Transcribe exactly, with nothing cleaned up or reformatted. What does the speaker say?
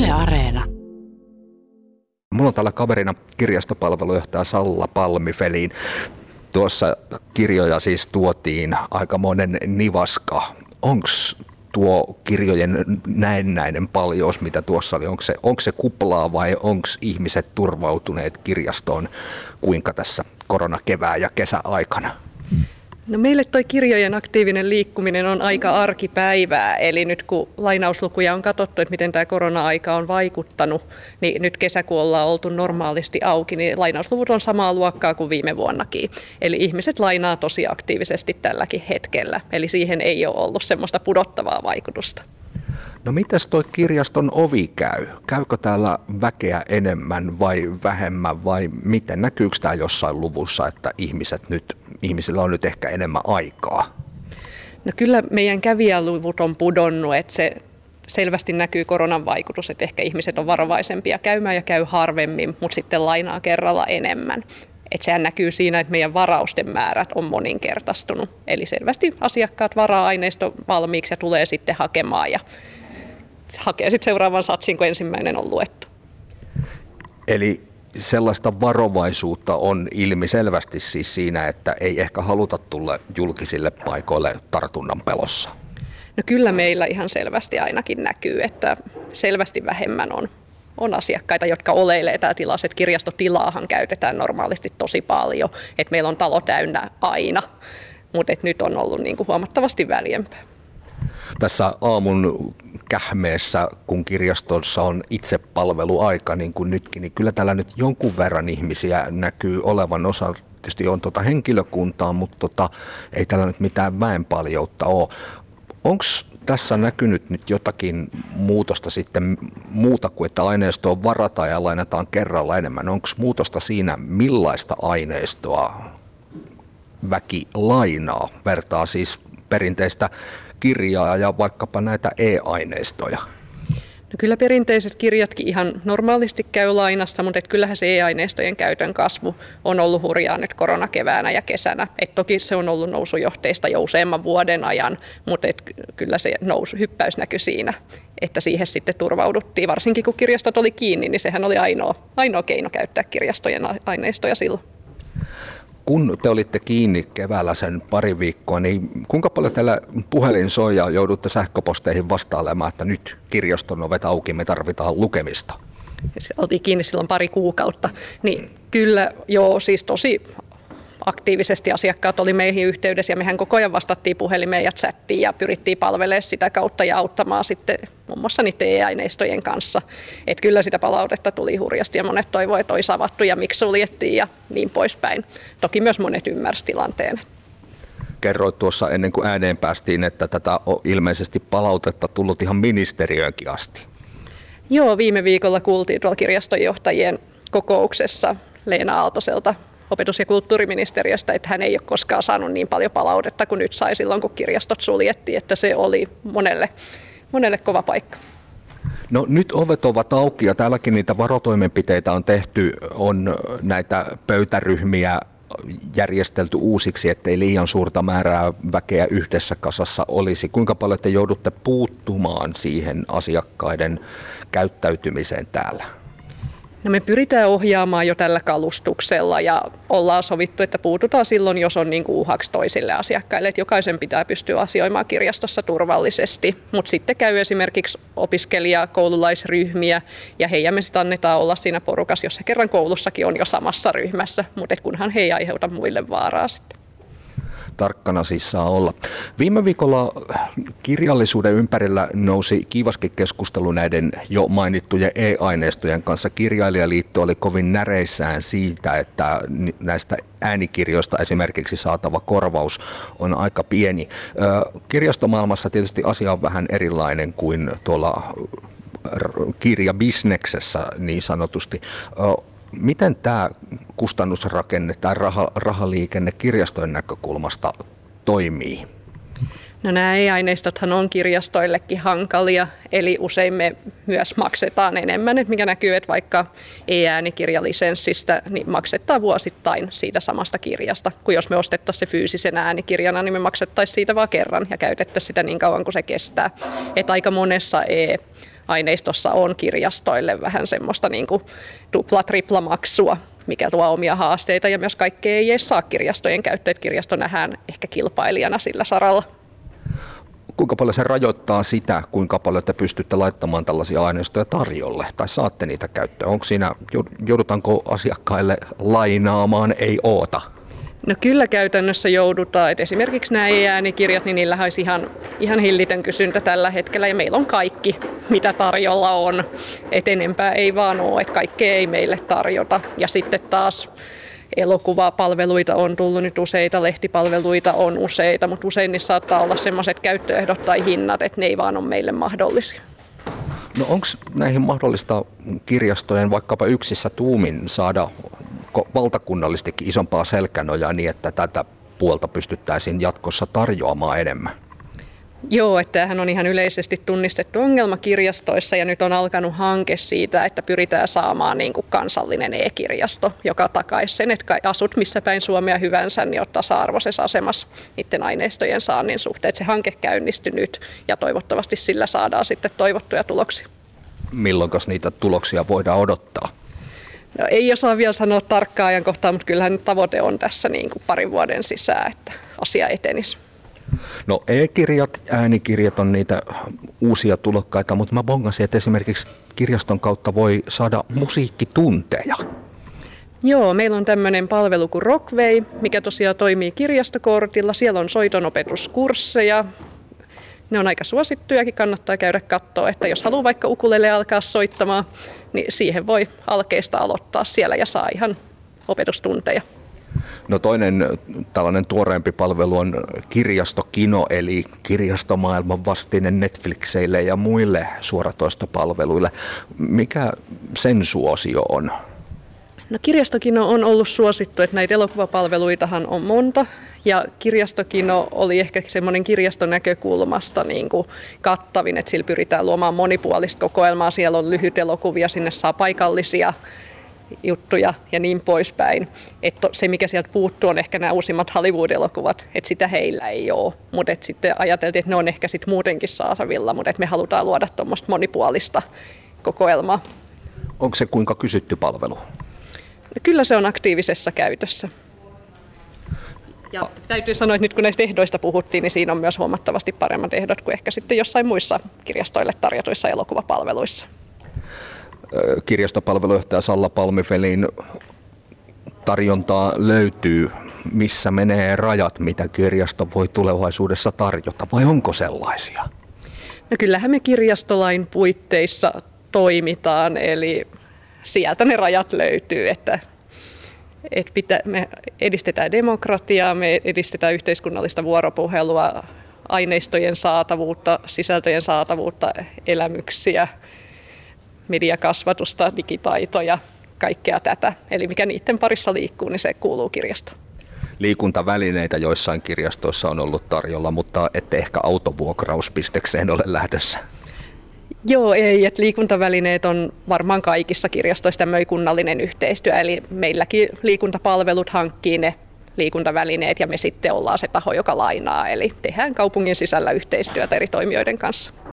Yle Areena. Mulla on täällä kaverina kirjastopalvelujohtaja Salla Palmi-Felin. Tuossa kirjoja siis tuotiin aikamoinen nivaska. Onks tuo kirjojen näennäinen paljous, mitä tuossa oli, onko se, onko se kuplaa vai onko ihmiset turvautuneet kirjastoon kuinka tässä koronakevään ja kesäaikana? No meille toi kirjojen aktiivinen liikkuminen on aika arkipäivää, eli nyt kun lainauslukuja on katsottu, että miten tämä korona-aika on vaikuttanut, niin nyt kesäkuun ollaan oltu normaalisti auki, niin lainausluvut on samaa luokkaa kuin viime vuonnakin. Eli ihmiset lainaa tosi aktiivisesti tälläkin hetkellä, eli siihen ei ole ollut semmoista pudottavaa vaikutusta. No mitäs toi kirjaston ovi käy? Käykö täällä väkeä enemmän vai vähemmän vai miten? Näkyykö tämä jossain luvussa, että ihmiset nyt, ihmisillä on nyt ehkä enemmän aikaa? No kyllä meidän kävijäluvut on pudonnut, että se selvästi näkyy koronan vaikutus, että ehkä ihmiset on varovaisempia käymään ja käy harvemmin, mutta sitten lainaa kerralla enemmän. Että sehän näkyy siinä, että meidän varausten määrät on moninkertaistunut. Eli selvästi asiakkaat varaa aineisto valmiiksi ja tulee sitten hakemaan ja hakee sitten seuraavan satsin, kun ensimmäinen on luettu. Eli sellaista varovaisuutta on ilmiselvästi siis siinä, että ei ehkä haluta tulla julkisille paikoille tartunnan pelossa. No kyllä meillä ihan selvästi ainakin näkyy, että selvästi vähemmän on. On asiakkaita, jotka oleilee tämä tilassa, että kirjastotilaahan käytetään normaalisti tosi paljon, että meillä on talo täynnä aina, mutta nyt on ollut niin kuin huomattavasti väljempää. Tässä aamun kähmeessä, kun kirjastossa on itsepalveluaika, niin kuin nytkin, niin kyllä täällä nyt jonkun verran ihmisiä näkyy olevan. Osa tietysti on tuota henkilökuntaa, mutta tota, ei täällä nyt mitään väenpaljoutta ole. Onko tässä näkynyt nyt jotakin muutosta sitten muuta kuin, että aineistoa varataan ja lainataan kerralla enemmän? Onko muutosta siinä, millaista aineistoa väki lainaa? Vertaa siis perinteistä kirjaa ja vaikkapa näitä e-aineistoja. No kyllä perinteiset kirjatkin ihan normaalisti käy lainassa, mutta et kyllähän se e-aineistojen käytön kasvu on ollut hurjaa nyt koronakeväänä ja kesänä. Et toki se on ollut nousujohteista jo useamman vuoden ajan, mutta et kyllä se nousu, hyppäys näkyi siinä, että siihen sitten turvauduttiin. Varsinkin kun kirjastot oli kiinni, niin sehän oli ainoa, ainoa keino käyttää kirjastojen aineistoja silloin. Kun te olitte kiinni keväällä sen pari viikkoa, niin kuinka paljon teillä puhelin soi ja joudutte sähköposteihin vastailemaan, että nyt kirjaston ovet auki, me tarvitaan lukemista? Oltiin kiinni silloin pari kuukautta, niin kyllä joo, siis tosi aktiivisesti asiakkaat oli meihin yhteydessä ja mehän koko ajan vastattiin puhelimeen ja chattiin ja pyrittiin palvelemaan sitä kautta ja auttamaan sitten muun muassa niiden e-aineistojen kanssa. Että kyllä sitä palautetta tuli hurjasti ja monet toivoivat, että olisi avattu ja miksi suljettiin ja niin poispäin. Toki myös monet ymmärsivät tilanteen. Kerroit tuossa ennen kuin ääneen päästiin, että tätä on ilmeisesti palautetta tullut ihan ministeriöönkin asti. Joo, viime viikolla kuultiin tuolla kirjastonjohtajien kokouksessa Leena Aaltoselta opetus- ja kulttuuriministeriöstä, että hän ei ole koskaan saanut niin paljon palautetta kuin nyt sai silloin, kun kirjastot suljettiin, että se oli monelle, monelle kova paikka. No nyt ovet ovat auki ja täälläkin niitä varotoimenpiteitä on tehty, on näitä pöytäryhmiä järjestelty uusiksi, ettei liian suurta määrää väkeä yhdessä kasassa olisi. Kuinka paljon te joudutte puuttumaan siihen asiakkaiden käyttäytymiseen täällä? No me pyritään ohjaamaan jo tällä kalustuksella ja ollaan sovittu, että puututaan silloin, jos on niin kuin uhaksi toisille asiakkaille. Että jokaisen pitää pystyä asioimaan kirjastossa turvallisesti, mutta sitten käy esimerkiksi opiskelija- koululaisryhmiä ja heidän me sitten annetaan olla siinä porukassa, jos he kerran koulussakin on jo samassa ryhmässä, mutta kunhan he ei aiheuta muille vaaraa sitten. Tarkkana siis saa olla. Viime viikolla kirjallisuuden ympärillä nousi kiivaskin keskustelu näiden jo mainittujen e-aineistojen kanssa. Kirjailijaliitto oli kovin näreissään siitä, että näistä äänikirjoista esimerkiksi saatava korvaus on aika pieni. Kirjastomaailmassa tietysti asia on vähän erilainen kuin tuolla kirjabisneksessä niin sanotusti. Miten tämä kustannusrakenne tai raha, rahaliikenne kirjastojen näkökulmasta toimii? No nämä e-aineistothan on kirjastoillekin hankalia, eli usein me myös maksetaan enemmän, että mikä näkyy, että vaikka e-äänikirjalisenssistä niin maksetaan vuosittain siitä samasta kirjasta, kun jos me ostettaisiin se fyysisenä äänikirjana, niin me maksettaisiin siitä vaan kerran ja käytettäisiin sitä niin kauan kuin se kestää. Että aika monessa e aineistossa on kirjastoille vähän semmoista niin kuin tupla-triplamaksua, mikä tuo omia haasteita ja myös kaikkea ei edes saa kirjastojen käyttöön. Kirjasto nähdään ehkä kilpailijana sillä saralla. Kuinka paljon se rajoittaa sitä, kuinka paljon te pystytte laittamaan tällaisia aineistoja tarjolle tai saatte niitä käyttöön? Onko siinä, joudutaanko asiakkaille lainaamaan ei oota? No kyllä käytännössä joudutaan. Et esimerkiksi nämä e-äänikirjat, niin niillä olisi ihan, ihan hillitön kysyntä tällä hetkellä ja meillä on kaikki, mitä tarjolla on. Et enempää ei vaan ole, että kaikkea ei meille tarjota. Ja sitten taas elokuvapalveluita on tullut nyt useita, lehtipalveluita on useita, mutta usein niissä saattaa olla sellaiset käyttöehdot tai hinnat, että ne ei vaan ole meille mahdollisia. No onko näihin mahdollista kirjastojen vaikkapa yksissä tuumin saada valtakunnallistikin isompaa selkänojaa niin, että tätä puolta pystyttäisiin jatkossa tarjoamaan enemmän? Joo, että tämähän on ihan yleisesti tunnistettu ongelma kirjastoissa ja nyt on alkanut hanke siitä, että pyritään saamaan niin kuin kansallinen e-kirjasto, joka takaisi sen, että asut missä päin Suomea hyvänsä, niin olet tasa-arvoisessa asemassa niiden aineistojen saannin suhteen. Se hanke käynnistyi nyt ja toivottavasti sillä saadaan sitten toivottuja tuloksia. Milloinkas niitä tuloksia voidaan odottaa? No, ei osaa vielä sanoa tarkkaa ajankohtaa, mutta kyllähän nyt tavoite on tässä niin kuin parin vuoden sisään, että asia etenisi. No e-kirjat, äänikirjat on niitä uusia tulokkaita, mutta mä bongasin, että esimerkiksi kirjaston kautta voi saada musiikkitunteja. Joo, meillä on tämmöinen palvelu kuin Rockway, mikä tosiaan toimii kirjastokortilla. Siellä on soitonopetuskursseja. Ne on aika suosittujakin, kannattaa käydä katsoa, että jos haluaa vaikka ukulele alkaa soittamaan, niin siihen voi alkeista aloittaa siellä ja saa ihan opetustunteja. No toinen tällainen tuoreempi palvelu on Kirjastokino, eli kirjastomaailman vastine Netflixeille ja muille suoratoistopalveluille. Mikä sen suosio on? No Kirjastokino on ollut suosittu, että näitä elokuvapalveluitahan on monta. Ja Kirjastokino oli ehkä semmoinen kirjaston näkökulmasta niin kuin kattavin, että sillä pyritään luomaan monipuolista kokoelmaa. Siellä on lyhyt elokuvia, sinne saa paikallisia juttuja ja niin poispäin. Että se, mikä sieltä puuttuu, on ehkä nämä uusimmat Hollywood-elokuvat, että sitä heillä ei ole. Mutta sitten ajateltiin, että ne on ehkä sit muutenkin saatavilla, mutta me halutaan luoda tuommoista monipuolista kokoelmaa. Onko se kuinka kysytty palvelu? No, kyllä se on aktiivisessa käytössä. Ja täytyy sanoa, että nyt kun näistä ehdoista puhuttiin, niin siinä on myös huomattavasti paremmat ehdot kuin ehkä sitten jossain muissa kirjastoille tarjotuissa elokuvapalveluissa. Kirjastopalvelujohtaja Salla Palmifelin tarjontaa löytyy. Missä menee rajat, mitä kirjasto voi tulevaisuudessa tarjota, vai onko sellaisia? No kyllähän me kirjastolain puitteissa toimitaan, eli sieltä ne rajat löytyy, että että pitää, me edistetään demokratiaa, me edistetään yhteiskunnallista vuoropuhelua, aineistojen saatavuutta, sisältöjen saatavuutta, elämyksiä, mediakasvatusta, digitaitoja, kaikkea tätä. Eli mikä niiden parissa liikkuu, niin se kuuluu kirjastoon. Liikuntavälineitä joissain kirjastoissa on ollut tarjolla, mutta ette ehkä autovuokrausbisnekseen ole lähdössä. Joo, ei. Että liikuntavälineet on varmaan kaikissa kirjastoissa tämmöinen kunnallinen yhteistyö. Eli meilläkin liikuntapalvelut hankkii ne liikuntavälineet ja me sitten ollaan se taho, joka lainaa. Eli tehdään kaupungin sisällä yhteistyötä eri toimijoiden kanssa.